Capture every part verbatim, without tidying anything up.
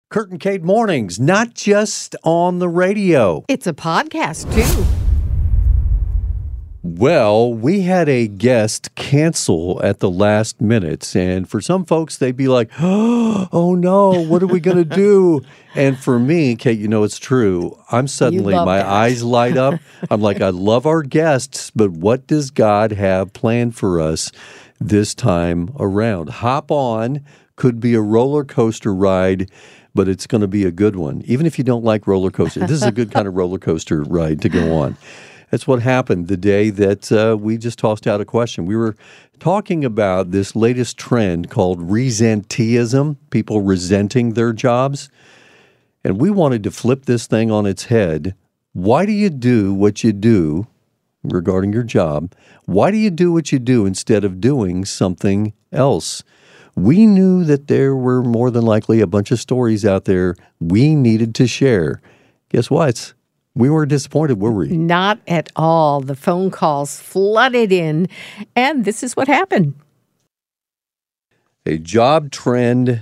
Kurt and Kate Mornings, not just on the radio. It's a podcast, too. Well, we had a guest cancel at the last minute, and for some folks, they'd be like, oh no, what are we going to do? And for me, Kate, you know it's true. I'm suddenly, my that. eyes light up. I'm like, I love our guests, but what does God have planned for us this time around? Hop on, could be a roller coaster ride, but it's going to be a good one. Even if you don't like roller coasters, this is a good kind of roller coaster ride to go on. That's what happened the day that uh, we just tossed out a question. We were talking about this latest trend called resenteeism, people resenting their jobs. And we wanted to flip this thing on its head. Why do you do what you do regarding your job? Why do you do what you do instead of doing something else? We knew that there were more than likely a bunch of stories out there we needed to share. Guess what? We weren't disappointed, were we? Not at all. The phone calls flooded in, and this is what happened. A job trend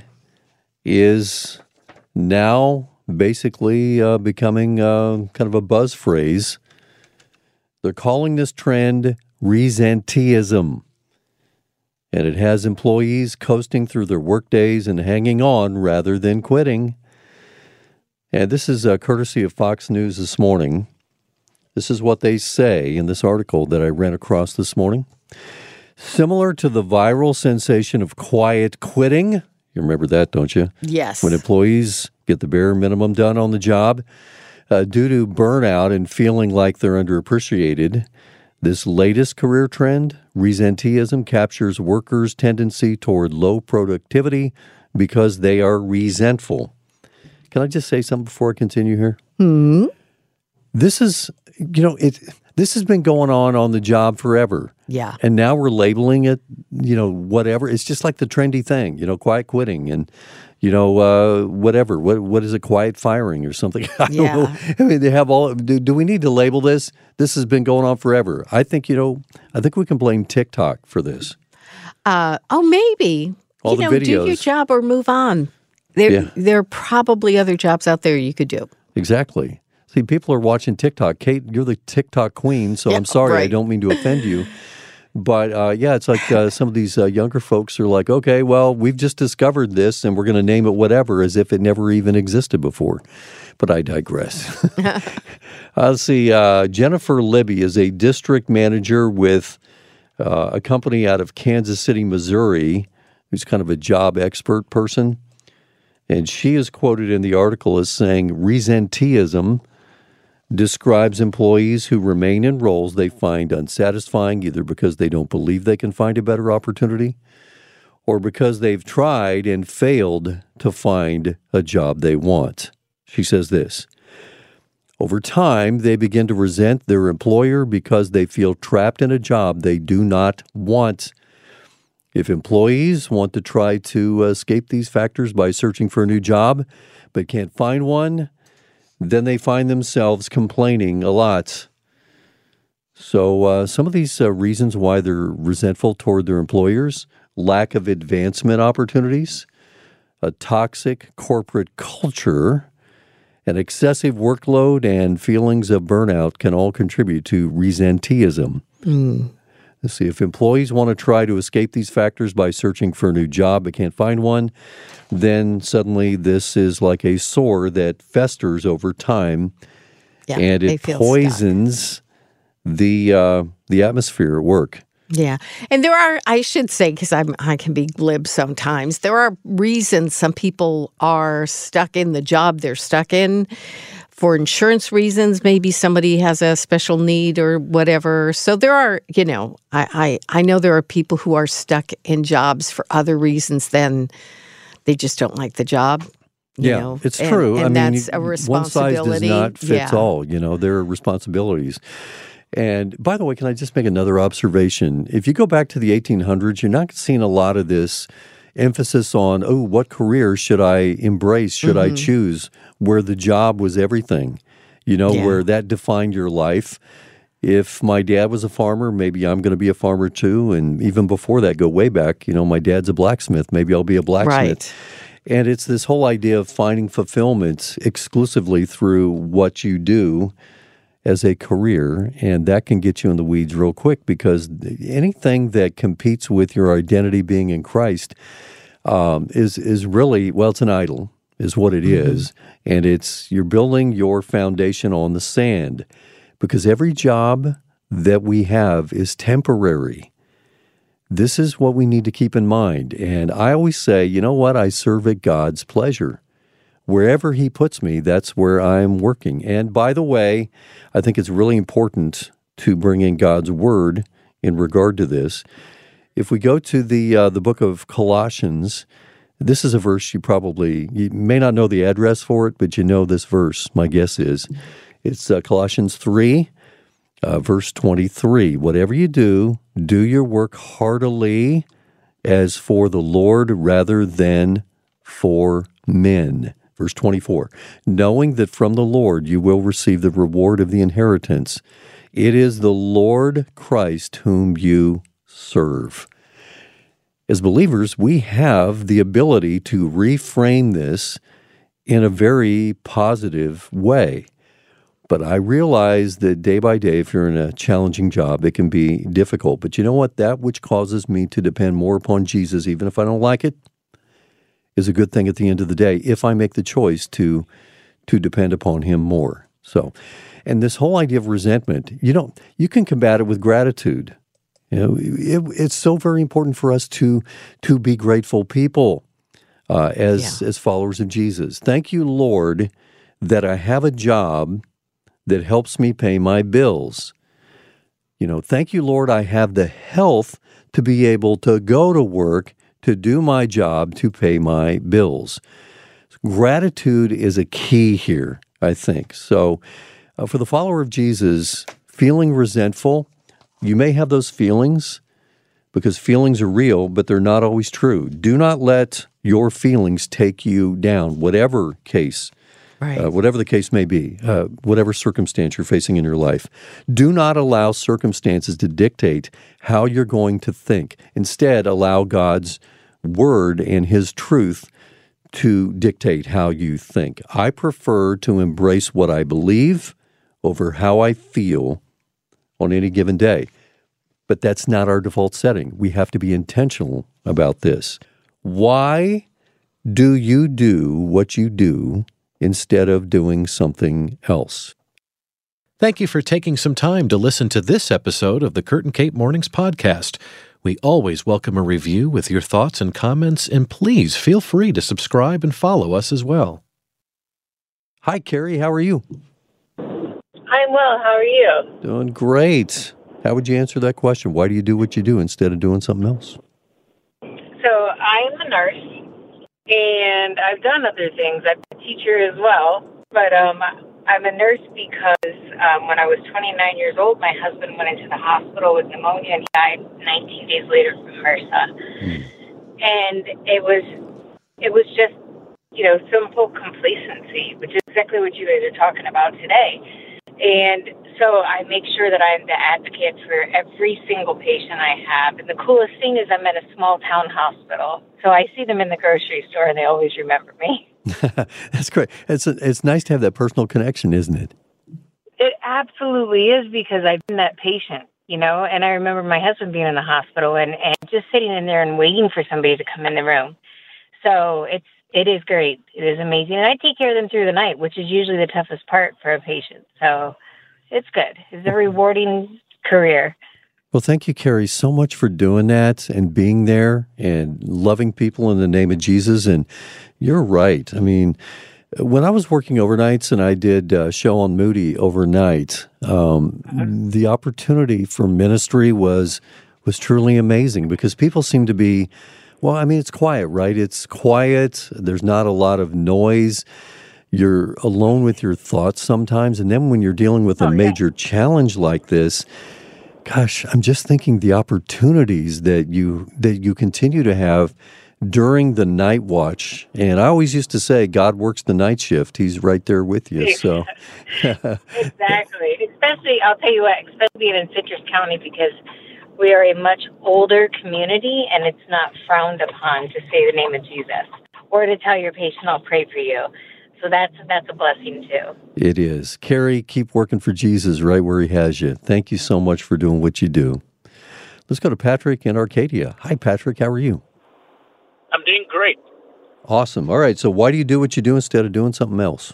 is now basically uh, becoming uh, kind of a buzz phrase. They're calling this trend resenteeism. And it has employees coasting through their workdays and hanging on rather than quitting. And this is uh, courtesy of Fox News this morning. This is what they say in this article that I ran across this morning. Similar to the viral sensation of quiet quitting, you remember that, don't you? Yes. When employees get the bare minimum done on the job, uh, due to burnout and feeling like they're underappreciated, this latest career trend, resenteeism, captures workers' tendency toward low productivity because they are resentful. Can I just say something before I continue here? Hmm. This is, you know, it. This has been going on on the job forever. Yeah. And now we're labeling it, you know, whatever. It's just like the trendy thing, you know, quiet quitting and, you know, uh, whatever. What What is it, quiet firing or something? I Yeah. don't know. I mean, they have all, do, do we need to label this? This has been going on forever. I think, you know, I think we can blame TikTok for this. Uh, oh, maybe. All you the know, videos. do your job or move on. There, Yeah. there are probably other jobs out there you could do. Exactly. See, people are watching TikTok. Kate, you're the TikTok queen, so Yeah, I'm sorry. I right. don't mean to offend you. But, uh, yeah, it's like uh, some of these uh, younger folks are like, okay, well, we've just discovered this, and we're going to name it whatever, as if it never even existed before. But I digress. uh, let's see. Uh, Jennifer Libby is a district manager with uh, a company out of Kansas City, Missouri, who's kind of a job expert person. And she is quoted in the article as saying, resenteeism describes employees who remain in roles they find unsatisfying, either because they don't believe they can find a better opportunity or because they've tried and failed to find a job they want. She says this, over time, they begin to resent their employer because they feel trapped in a job they do not want. If employees want to try to escape these factors by searching for a new job but can't find one, then they find themselves complaining a lot. So uh, some of these uh, reasons why they're resentful toward their employers: lack of advancement opportunities, a toxic corporate culture, an excessive workload, and feelings of burnout can all contribute to resenteeism. Mm. Let's see, if employees want to try to escape these factors by searching for a new job but can't find one, then suddenly this is like a sore that festers over time, Yeah, and they it feel poisons stuck. the uh, the atmosphere at work. Yeah. And there are, I should say, because I'm I can be glib sometimes, there are reasons some people are stuck in the job they're stuck in. For insurance reasons, maybe somebody has a special need or whatever. So there are, you know, I, I, I know there are people who are stuck in jobs for other reasons than they just don't like the job. You yeah, know? it's and, true. And I mean, that's a responsibility. One size does not fit yeah. all. You know, there are responsibilities. And by the way, can I just make another observation? If you go back to the eighteen hundreds, you're not seeing a lot of this emphasis on, oh, what career should I embrace, should mm-hmm. I choose, where the job was everything, you know, yeah. where that defined your life. If my dad was a farmer, maybe I'm going to be a farmer too. And even before that, go way back, you know, my dad's a blacksmith. Maybe I'll be a blacksmith. Right. And it's this whole idea of finding fulfillment exclusively through what you do as a career, and that can get you in the weeds real quick, because anything that competes with your identity being in Christ um, is is really, well, it's an idol, is what it mm-hmm. is, and it's you're building your foundation on the sand, because every job that we have is temporary. This is what we need to keep in mind. And I always say, you know what? I serve at God's pleasure. Wherever He puts me, that's where I'm working. And by the way, I think it's really important to bring in God's Word in regard to this. If we go to the uh, the book of Colossians, this is a verse you probably, you may not know the address for it, but you know this verse, my guess is. It's uh, Colossians three. Uh, verse twenty-three, whatever you do, do your work heartily as for the Lord rather than for men. Verse twenty-four, knowing that from the Lord you will receive the reward of the inheritance. It is the Lord Christ whom you serve. As believers, we have the ability to reframe this in a very positive way. But I realize that day by day, if you're in a challenging job, it can be difficult. But you know what? That which causes me to depend more upon Jesus, even if I don't like it, is a good thing at the end of the day, if I make the choice to to depend upon Him more. So, and this whole idea of resentment, you know, you can combat it with gratitude. You know, it, it's so very important for us to to be grateful people uh, as yeah. as followers of Jesus. Thank you, Lord, that I have a job that helps me pay my bills. You know, thank you, Lord, I have the health to be able to go to work, to do my job, to pay my bills. Gratitude is a key here, I think. So uh, for the follower of Jesus, feeling resentful, you may have those feelings because feelings are real, but they're not always true. Do not let your feelings take you down, whatever case. Right. Uh, whatever the case may be, uh, whatever circumstance you're facing in your life. Do not allow circumstances to dictate how you're going to think. Instead, allow God's Word and His truth to dictate how you think. I prefer to embrace what I believe over how I feel on any given day. But that's not our default setting. We have to be intentional about this. Why do you do what you do instead of doing something else? Thank you for taking some time to listen to this episode of the Kurt and Kate Mornings podcast. We always welcome a review with your thoughts and comments, and please feel free to subscribe and follow us as well. Hi, Carrie. How are you? I'm well. How are you? Doing great. How would you answer that question? Why do you do what you do instead of doing something else? So I'm a nurse, and I've done other things. I'm a teacher as well, but um, I'm a nurse because um, when I was twenty-nine years old, my husband went into the hospital with pneumonia, and he died nineteen days later from MRSA. Mm. And it was, it was just, you know, simple complacency, which is exactly what you guys are talking about today. And so I make sure that I'm the advocate for every single patient I have. And the coolest thing is I'm at a small town hospital. So I see them in the grocery store and they always remember me. That's great. It's a, it's nice to have that personal connection, isn't it? It absolutely is, because I've been that patient, you know, and I remember my husband being in the hospital and, and just sitting in there and waiting for somebody to come in the room. So it's, it is great. It is amazing. And I take care of them through the night, which is usually the toughest part for a patient. So it's good. It's a rewarding career. Well, thank you, Carrie, so much for doing that and being there and loving people in the name of Jesus. And you're right. I mean, when I was working overnights and I did a show on Moody overnight, um, uh-huh. the opportunity for ministry was was truly amazing, because people seem to be, well, I mean, it's quiet, right? It's quiet. There's not a lot of noise. You're alone with your thoughts sometimes. And then when you're dealing with a oh, major yeah. challenge like this, gosh, I'm just thinking the opportunities that you that you continue to have during the night watch. And I always used to say, God works the night shift. He's right there with you. So exactly. Especially, I'll tell you what, especially being in Citrus County, because we are a much older community and it's not frowned upon to say the name of Jesus. or to tell your patient, I'll pray for you. So that's that's a blessing too. It is. Carrie, keep working for Jesus right where he has you. Thank you so much for doing what you do. Let's go to Patrick in Arcadia. Hi, Patrick. How are you? I'm doing great. Awesome. All right. So why do you do what you do instead of doing something else?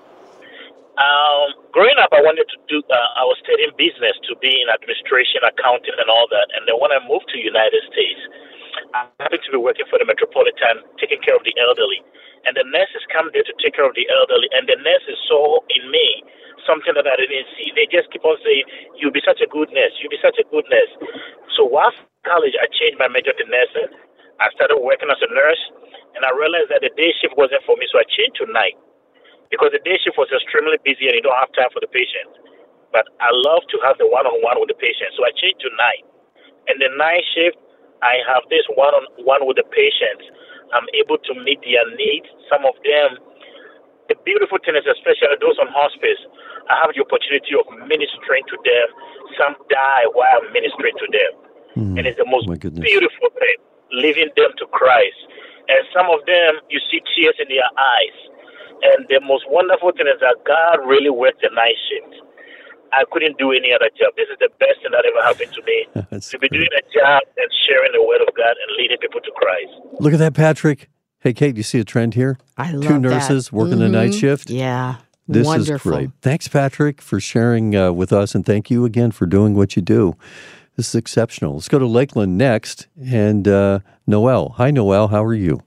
Um, growing up, I wanted to do, uh, I was studying business to be in administration, accounting, and all that. And then when I moved to the United States, I happened to be working for the Metropolitan, taking care of the elderly. And the nurses come there to take care of the elderly. And the nurses saw in me something that I didn't see. They just keep on saying, you'll be such a good nurse. You'll be such a good nurse. So whilst in college, I changed my major to nursing. I started working as a nurse. And I realized that the day shift wasn't for me, so I changed to night. Because the day shift was extremely busy and you don't have time for the patient. But I love to have the one-on-one with the patient, so I changed to night. And the night shift, I have this one-on-one with the patients. I'm able to meet their needs. Some of them, the beautiful thing is, especially those on hospice, I have the opportunity of ministering to them. Some die while I'm ministering to them. Mm, and it's the most beautiful thing, leading them to Christ. And some of them, you see tears in their eyes. And the most wonderful thing is that God really worked the night shift. I couldn't do any other job. This is the best thing that ever happened to me. to be great. Doing a job and sharing the word of God and leading people to Christ. Look at that, Patrick. Hey, Kate, you see a trend here? I love Two nurses that. working mm-hmm. the night shift. Yeah, this wonderful. is great. Thanks, Patrick, for sharing uh, with us, and thank you again for doing what you do. This is exceptional. Let's go to Lakeland next, and uh, Noel. Hi, Noel. How are you?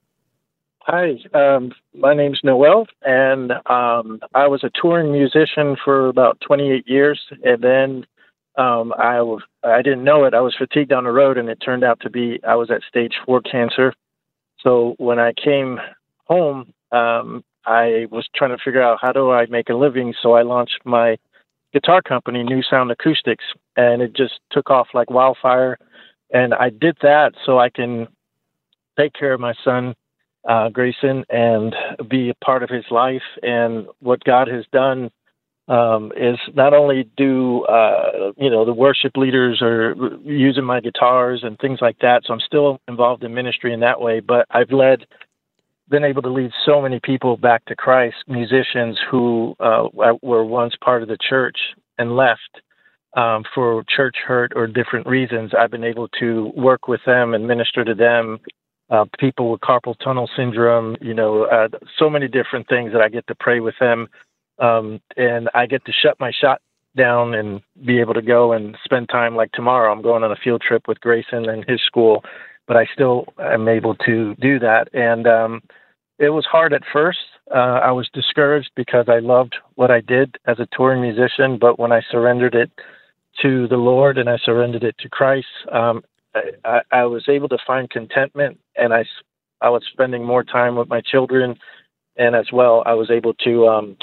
Hi, um, my name's Noel, and um, I was a touring musician for about twenty-eight years, and then um, I, was, I didn't know it. I was fatigued on the road, and it turned out to be I was at stage four cancer. So when I came home, um, I was trying to figure out how do I make a living, so I launched my guitar company, New Sound Acoustics, and it just took off like wildfire, and I did that so I can take care of my son, Uh, Grayson, and be a part of his life. And what God has done um, is not only do, uh, you know, the worship leaders are using my guitars and things like that. So I'm still involved in ministry in that way, but I've led, been able to lead so many people back to Christ, musicians who uh, were once part of the church and left um, for church hurt or different reasons. I've been able to work with them and minister to them. Uh, people with carpal tunnel syndrome, you know, uh, so many different things that I get to pray with them. Um, and I get to shut my shot down and be able to go and spend time like tomorrow. I'm going on a field trip with Grayson and his school, but I still am able to do that. And um, it was hard at first. Uh, I was discouraged because I loved what I did as a touring musician, but when I surrendered it to the Lord and I surrendered it to Christ, um, I, I was able to find contentment, and I, I was spending more time with my children, and as well, I was able to um,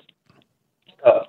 uh,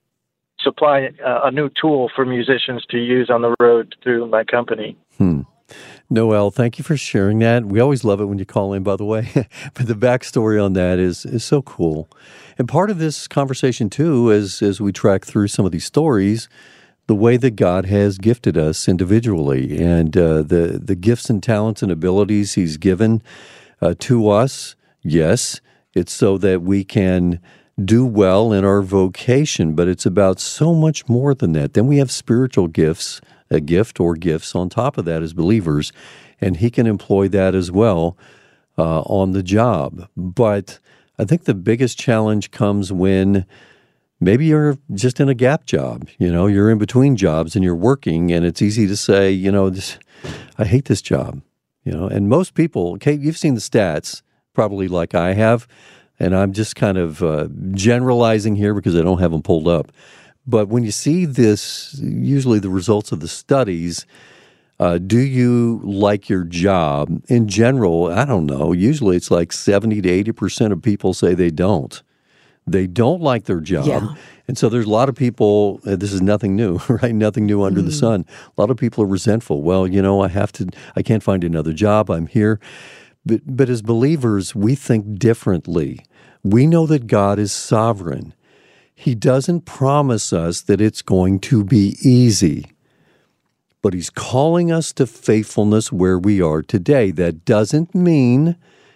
supply a, a new tool for musicians to use on the road through my company. Hmm. Noel, thank you for sharing that. We always love it when you call in, by the way. But the backstory on that is is so cool. And part of this conversation, too, is as we track through some of these stories, the way that God has gifted us individually and uh, the, the gifts and talents and abilities he's given uh, to us. Yes, it's so that we can do well in our vocation, but it's about so much more than that. Then we have spiritual gifts, a gift or gifts on top of that as believers, and he can employ that as well uh, on the job. But I think the biggest challenge comes when maybe you're just in a gap job, you know, you're in between jobs and you're working, and it's easy to say, you know, this, I hate this job, you know, and most people, Kate, you've seen the stats probably like I have, and I'm just kind of uh, generalizing here because I don't have them pulled up. But when you see this, usually the results of the studies, uh, do you like your job? In general, I don't know, usually it's like seventy to eighty percent of people say they don't. They don't like their job. Yeah. And so there's a lot of people, uh, this is nothing new, right? Nothing new under mm. the sun. A lot of people are resentful. Well, you know, I have to, I can't find another job. I'm here. But, but as believers, we think differently. We know that God is sovereign. He doesn't promise us that it's going to be easy. But he's calling us to faithfulness where we are today. That doesn't mean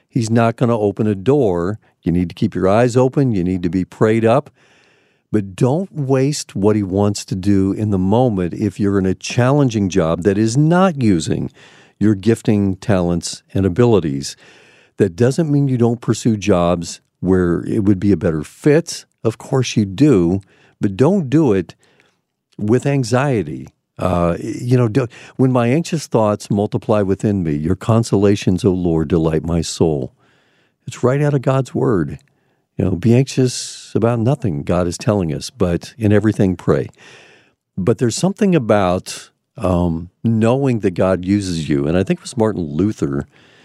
He's not going to open a door. You need to keep your eyes open. You need to be prayed up. But don't waste what he wants to do in the moment if you're in a challenging job that is not using your gifting, talents, and abilities. That doesn't mean you don't pursue jobs where it would be a better fit. Of course you do, but don't do it with anxiety. Uh, you know, do, when my anxious thoughts multiply within me, your consolations, O Lord, delight my soul. It's right out of God's word. You know, be anxious about nothing, God is telling us, but in everything pray. But there's something about um, knowing that God uses you, and I think it was Martin Luther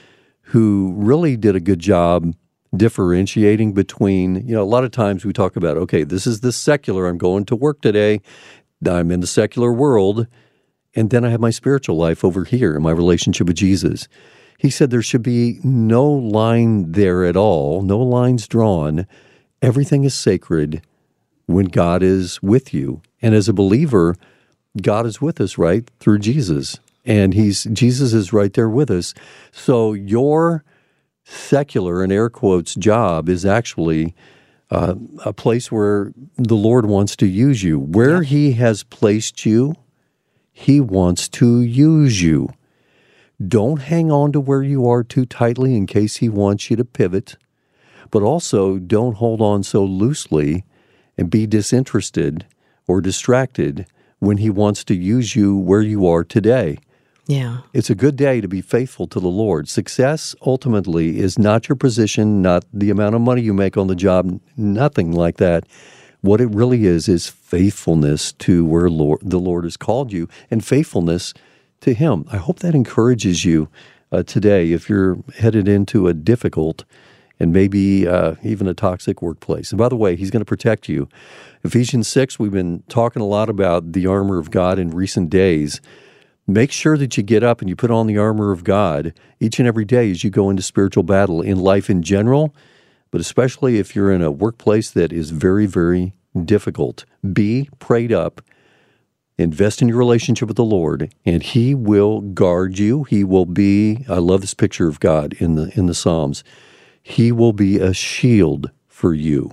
who really did a good job differentiating between, you know, a lot of times we talk about, okay, this is the secular, I'm going to work today, I'm in the secular world, and then I have my spiritual life over here in my relationship with Jesus. He said there should be no line there at all, no lines drawn. Everything is sacred when God is with you. And as a believer, God is with us, right, through Jesus. And he's Jesus is right there with us. So your secular, in air quotes, job is actually uh, a place where the Lord wants to use you. Where yeah. he has placed you, he wants to use you. Don't hang on to where you are too tightly in case he wants you to pivot, but also don't hold on so loosely and be disinterested or distracted when he wants to use you where you are today. Yeah. It's a good day to be faithful to the Lord. Success ultimately is not your position, not the amount of money you make on the job, nothing like that. What it really is is faithfulness to where Lord, the Lord has called you, and faithfulness to him. I hope that encourages you uh, today if you're headed into a difficult and maybe uh, even a toxic workplace. And by the way, he's going to protect you. Ephesians six, we've been talking a lot about the armor of God in recent days. Make sure that you get up and you put on the armor of God each and every day as you go into spiritual battle in life in general, but especially if you're in a workplace that is very, very difficult. Be prayed up. Invest in your relationship with the Lord, and he will guard you. He will be, I love this picture of God in the in the Psalms. He will be a shield for you.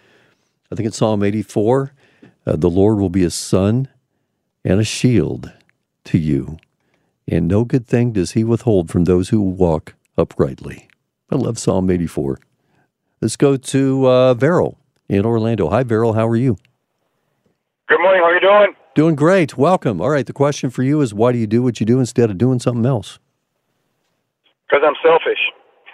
I think it's Psalm eighty-four, uh, the Lord will be a sun and a shield to you, and no good thing does he withhold from those who walk uprightly. I love Psalm eighty-four. Let's go to uh, Veril in Orlando. Hi, Veril. How are you? Good morning. How are you doing? Doing great. Welcome. All right, the question for you is, why do you do what you do instead of doing something else? Because I'm selfish.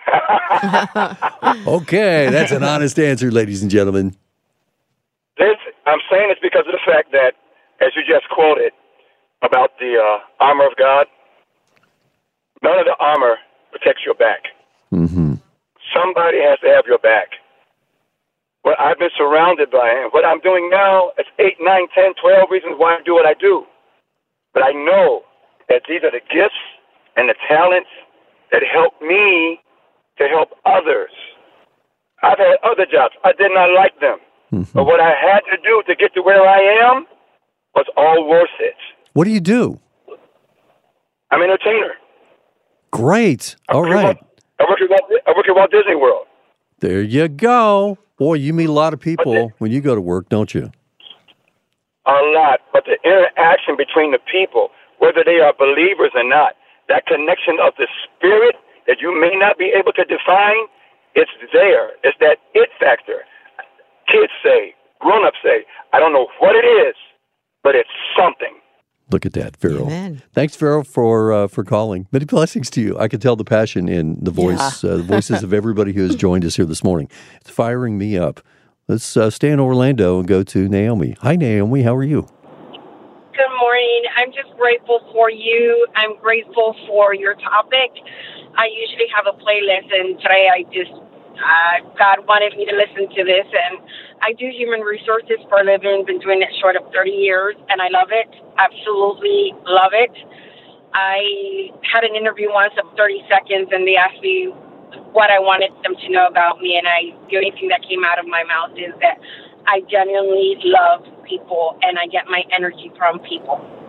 Okay, that's an honest answer, ladies and gentlemen. This, I'm saying it's because of the fact that, as you just quoted, about the uh, armor of God, none of the armor protects your back. Mm-hmm. Somebody has to have your back. What I've been surrounded by, and what I'm doing now, it's eight, nine, ten, twelve reasons why I do what I do. But I know that these are the gifts and the talents that help me to help others. I've had other jobs. I did not like them. Mm-hmm. But what I had to do to get to where I am was all worth it. What do you do? I'm an entertainer. Great. All I right. Walt, I work at Walt, I work at Walt Disney World. There you go. Boy, you meet a lot of people the, when you go to work, don't you? A lot. But the interaction between the people, whether they are believers or not, that connection of the spirit that you may not be able to define, it's there. It's that it factor. Kids say, grown-ups say, I don't know what it is, but it's something. Look at that, Veril. Amen. Thanks, Veril, for uh, for calling. Many blessings to you. I can tell the passion in the voice, yeah. uh, the voices of everybody who has joined us here this morning. It's firing me up. Let's uh, stay in Orlando and go to Naomi. Hi, Naomi. How are you? Good morning. I'm just grateful for you. I'm grateful for your topic. I usually have a playlist, and today I just, uh, God wanted me to listen to this, and I do human resources for a living, been doing it short of thirty years, and I love it, absolutely love it. I had an interview once of thirty seconds, and they asked me what I wanted them to know about me, and I the only thing that came out of my mouth is that I genuinely love people, and I get my energy from people.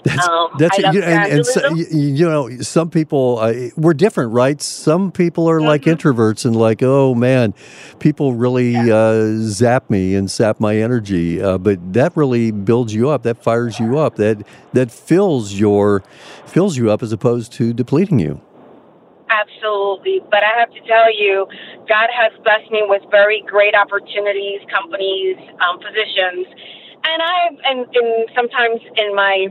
That's, Um, that's I love you, and, and so, evangelism. you, you know, some people uh, we're different, right? Some people are like Mhm. introverts and like, oh man, people really uh, zap me and sap my energy. Uh, but that really builds you up. That fires you up. That that fills your fills you up as opposed to depleting you. Absolutely. But I have to tell you, God has blessed me with very great opportunities, companies, um, positions. And I, and, and sometimes in my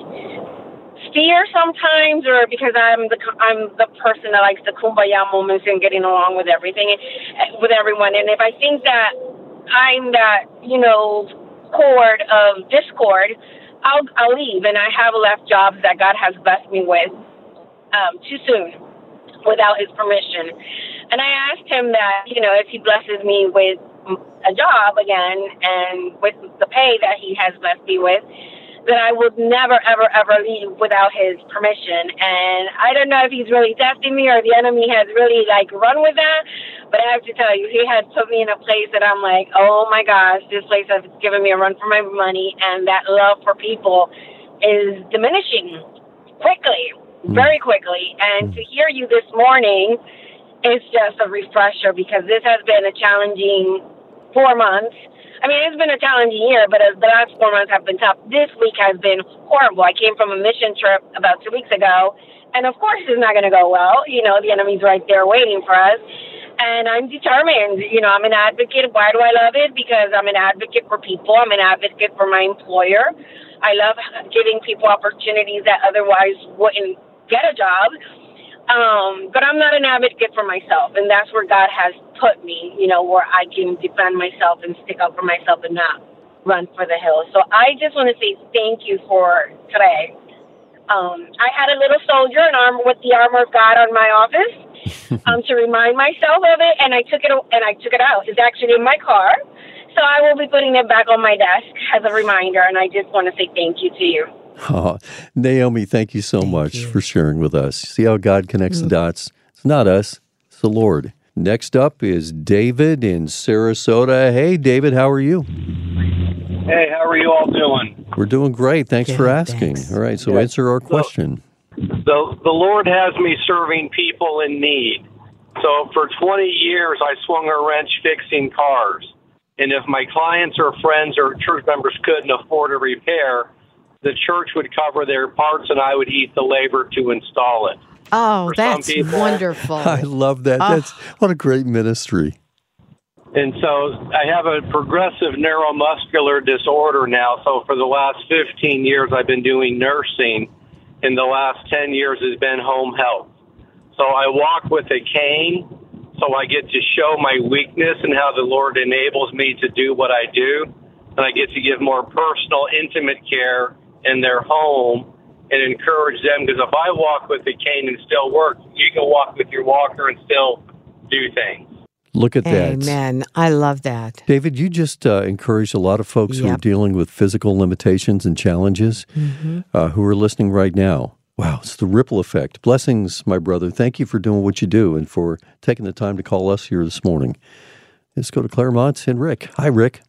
fear sometimes, or because I'm the, I'm the person that likes the kumbaya moments and getting along with everything, with everyone. And if I think that I'm that, you know, cord of discord, I'll, I'll leave. And I have left jobs that God has blessed me with um, too soon, without his permission. And I asked him that, you know, if he blesses me with a job again and with the pay that he has blessed me with, that I would never, ever, ever leave without his permission. And I don't know if he's really testing me or the enemy has really, like, run with that. But I have to tell you, he has put me in a place that I'm like, oh, my gosh, this place has given me a run for my money. And that love for people is diminishing quickly. Very quickly. And to hear you this morning is just a refresher, because this has been a challenging four months. I mean, it's been a challenging year, but the last four months have been tough. This week has been horrible. I came from a mission trip about two weeks ago, and of course it's not going to go well. You know, the enemy's right there waiting for us. And I'm determined. You know, I'm an advocate. Why do I love it? Because I'm an advocate for people. I'm an advocate for my employer. I love giving people opportunities that otherwise wouldn't get a job, um, but I'm not an advocate for myself, and that's where God has put me, you know, where I can defend myself and stick up for myself and not run for the hills. So I just want to say thank you for today. Um, I had a little soldier in armor with the armor of God on my office um, to remind myself of it, and I took it and I took it out. It's actually in my car, so I will be putting it back on my desk as a reminder, and I just want to say thank you to you. Oh, Naomi, thank you so Thank much you. for sharing with us. See how God connects Mm. the dots? It's not us, it's the Lord. Next up is David in Sarasota. Hey, David, how are you? Hey, how are you all doing? We're doing great. Thanks Good, for asking. thanks. All right, so Yeah. answer our So- question. The, the Lord has me serving people in need. So for twenty years, I swung a wrench fixing cars. And if my clients or friends or church members couldn't afford a repair, the church would cover their parts and I would eat the labor to install it. Oh, For some that's people- wonderful. I love that. Oh. That's what a great ministry. And so I have a progressive neuromuscular disorder now. So for the last fifteen years, I've been doing nursing. In the last ten years has been home health. So I walk with a cane, so I get to show my weakness and how the Lord enables me to do what I do. And I get to give more personal, intimate care in their home and encourage them. Because if I walk with a cane and still work, you can walk with your walker and still do things. Look at that. Amen. I love that. David, you just uh, encouraged a lot of folks who are Yep. dealing with physical limitations and challenges Mm-hmm. uh, who are listening right now. Wow, it's the ripple effect. Blessings, my brother. Thank you for doing what you do and for taking the time to call us here this morning. Let's go to Claremont and Rick. Hi, Rick.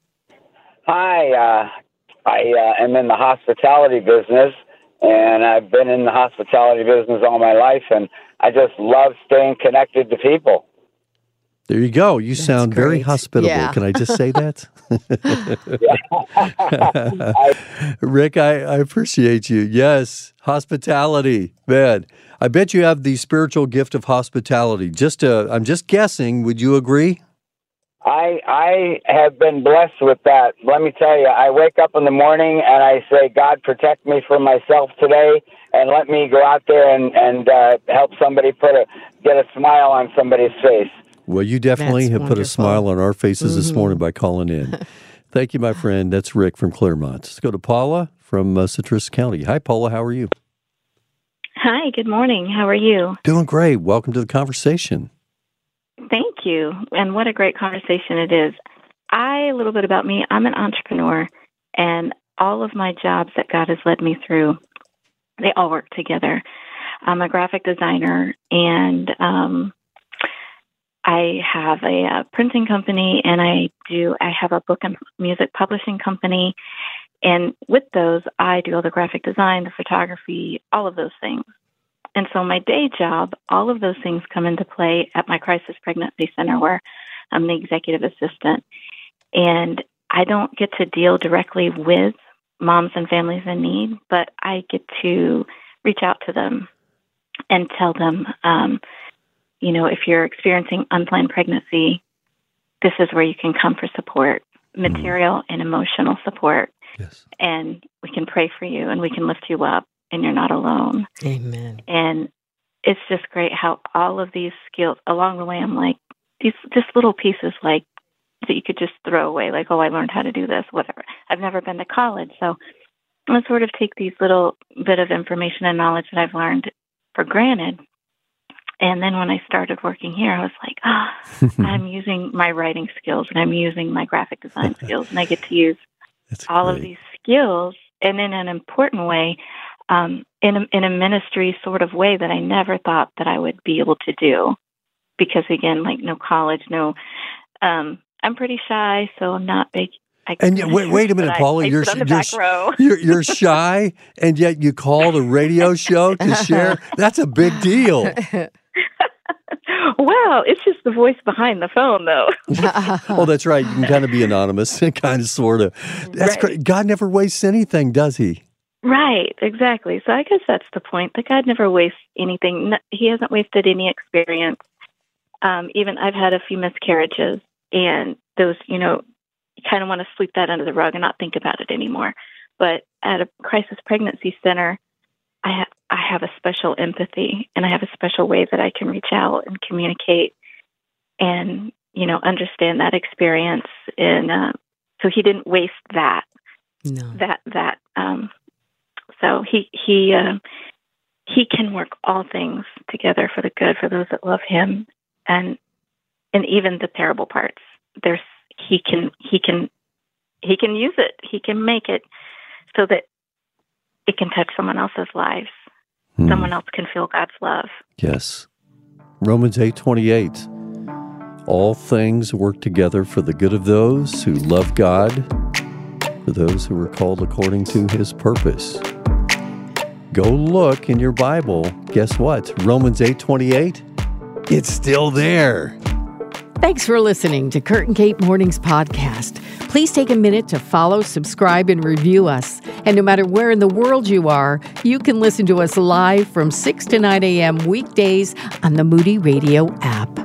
Hi, uh, I uh, am in the hospitality business, and I've been in the hospitality business all my life, and I just love staying connected to people. There you go. You sound very great. hospitable. Yeah. Can I just say that? Rick, I, I appreciate you. Yes, hospitality. Man, I bet you have the spiritual gift of hospitality. Just uh, I'm just guessing. Would you agree? I I have been blessed with that. Let me tell you, I wake up in the morning and I say, God, protect me from myself today, and let me go out there and and uh, help somebody put a get a smile on somebody's face. Well, you definitely That's have put a wonderful. smile on our faces this Mm-hmm. morning by calling in. Thank you, my friend. That's Rick from Claremont. Let's go to Paula from uh, Citrus County. Hi, Paula. How are you? Hi, good morning. How are you? Doing great. Welcome to the conversation. Thank you. And what a great conversation it is. I, a little bit about me, I'm an entrepreneur, and all of my jobs that God has led me through, they all work together. I'm a graphic designer, and um, I have a, uh printing company, and I do. I have a book and music publishing company, And with those, I do all the graphic design, the photography, all of those things. And so my day job, all of those things come into play at my Crisis Pregnancy Center, where I'm the executive assistant. And I don't get to deal directly with moms and families in need, but I get to reach out to them and tell them, um, you know, if you're experiencing unplanned pregnancy, this is where you can come for support, material mm-hmm. and emotional support. Yes. And we can pray for you and we can lift you up, and you're not alone. Amen. And it's just great how all of these skills along the way, I'm like, these just little pieces like that you could just throw away, like, oh, I learned how to do this, whatever. I've never been to college, so I sort of take these little bit of information and knowledge that I've learned for granted. And then when I started working here, I was like, ah, oh, I'm using my writing skills and I'm using my graphic design skills, and I get to use That's all great. of these skills, and in an important way, um, in a, in a ministry sort of way that I never thought that I would be able to do. Because again, like no college, no, um, I'm pretty shy, so I'm not big. I And yet, wait, wait a minute, Paula. I, I you're, sit on the you're, back row. you're you're shy, and yet you call the radio show to share. That's a big deal. Well, it's just the voice behind the phone, though. Oh, that's right. You can kind of be anonymous, kind of, sort of. That's Right. great. God never wastes anything, does he? Right, exactly. So I guess that's the point. That God never wastes anything. He hasn't wasted any experience. Um, even I've had a few miscarriages, and those, you know, you kind of want to sweep that under the rug and not think about it anymore. But at a Crisis Pregnancy Center, I have I have a special empathy, and I have a special way that I can reach out and communicate, and you know, understand that experience. And uh, so he didn't waste that. No. That that. Um, so he he uh, he can work all things together for the good for those that love him, and and even the terrible parts. There's he can he can he can use it. He can make it so that it can touch someone else's lives. Hmm. Someone else can feel God's love. Yes. Romans eight twenty-eight. All things work together for the good of those who love God, for those who are called according to his purpose. Go look in your Bible. Guess what? Romans eight twenty-eight. It's still there. Thanks for listening to Kurt and Kate Mornings Podcast. Please take a minute to follow, subscribe, and review us. And no matter where in the world you are, you can listen to us live from six to nine a.m. weekdays on the Moody Radio app.